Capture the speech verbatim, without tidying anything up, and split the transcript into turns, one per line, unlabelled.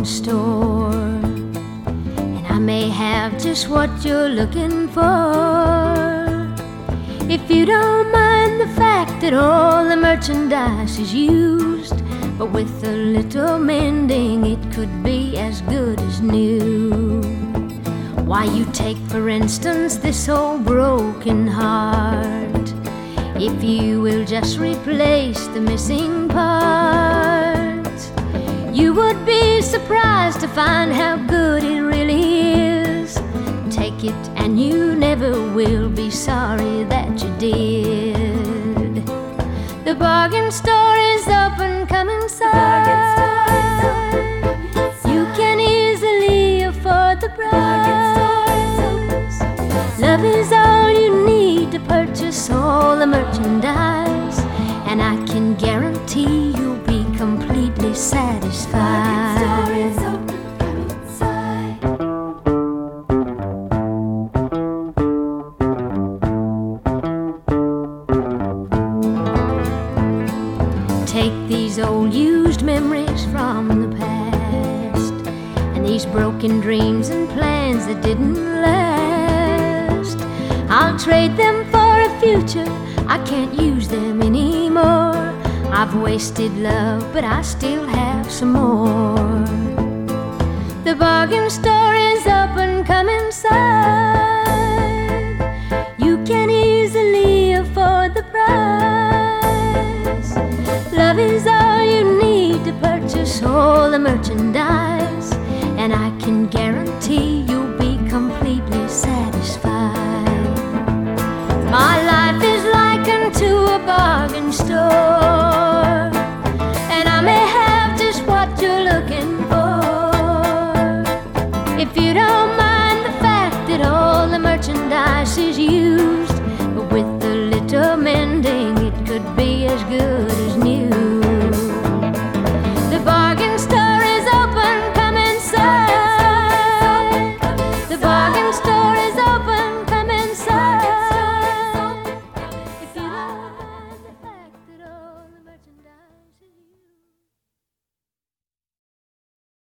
bargain store, and I may have just what you're looking for. If you don't mind the fact that all the merchandise is used, but with a little mending it could be as good as new. Why, you take for instance this old broken heart. If you will just replace the missing parts, you would be surprised to find how good it really is. Take it and you never will be sorry that you did. The bargain store is open, come inside. You can easily afford the price. Love is all you need to purchase all the merchandise, and I can guarantee you'll be completely satisfied. Take these old used memories from the past, and these broken dreams and plans that didn't last. I'll trade them for a future, I can't use them anymore. I've wasted love, but I still have some more. The bargain store is open, come inside. You can easily afford the price. Love is all you need to purchase all the merchandise, and I can guarantee